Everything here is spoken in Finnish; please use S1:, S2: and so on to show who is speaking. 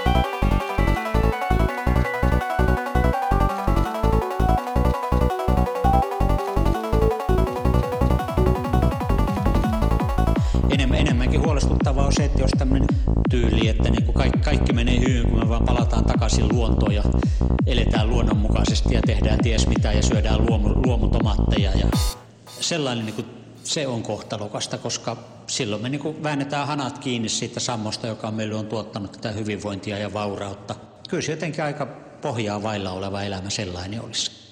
S1: Enemmänkin huolestuttavaa on se, että jos tämmöinen tyyli, että niin kuin kaikki menee hyvin, kun me vaan palataan takaisin luontoon ja eletään luonnonmukaisesti ja tehdään ties mitä ja syödään luomutomatteja. Ja sellainen niin kuin, se on kohtalokasta, koska silloin me niin kuin väännetään hanat kiinni siitä sammosta, joka meille on tuottanut tätä hyvinvointia ja vaurautta. Kyllä se jotenkin aika pohjaa vailla oleva elämä sellainen olisi.